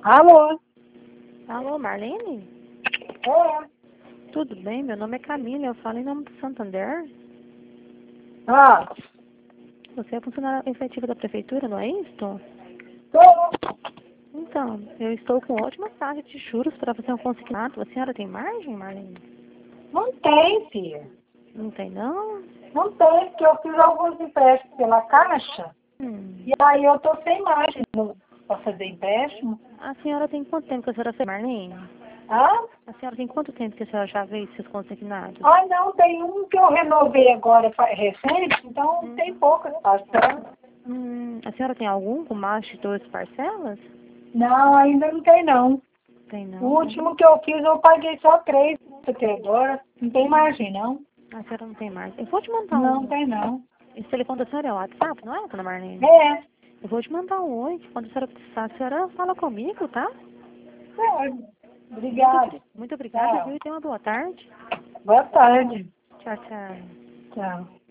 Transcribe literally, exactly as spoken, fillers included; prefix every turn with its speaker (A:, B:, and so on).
A: Alô?
B: Alô, Marlene?
A: É.
B: Tudo bem? Meu nome é Camila, eu falo em nome do Santander.
A: Ah,
B: Você é funcionária efetiva da prefeitura, não é isso?
A: tô.
B: Então, eu estou com ótima taxa de juros para fazer um consignado. A senhora tem margem, Marlene?
A: Não tem, filha.
B: Não tem, não?
A: Não tem, porque eu fiz alguns empréstimos pela Caixa
B: Hum.
A: e aí eu tô sem margem para fazer empréstimo.
B: A senhora tem quanto tempo que a senhora fez, Marlene?
A: Ah?
B: A senhora tem quanto tempo que a senhora já fez seus consignados?
A: Ai, não, tem um que eu renovei agora fa- recente, então
B: Hum.
A: tem poucas parcelas.
B: Hum, a senhora tem algum com mais de duas parcelas?
A: Não, ainda não tem não.
B: Tem, não?
A: O último que eu fiz eu paguei só três até agora. Não tem margem não.
B: A senhora não tem margem. Eu vou te mandar
A: Não
B: um...
A: tem não.
B: Esse telefone da senhora é o WhatsApp, não é, dona Marlene?
A: É.
B: Eu vou te mandar um oi. Quando a senhora precisar, a senhora fala comigo, tá?
A: É.
B: Muito,
A: Obrigada.
B: obri- muito obrigada,
A: Tchau.
B: viu? E tenha uma boa tarde.
A: Boa tarde.
B: Tchau, tchau.
A: Tchau.